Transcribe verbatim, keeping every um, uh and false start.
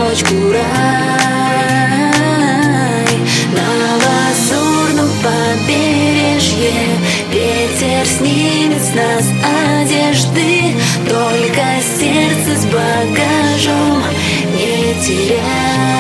точку рай. На лазурном побережье ветер снимет с нас одежды, только сердце с багажом не теряй.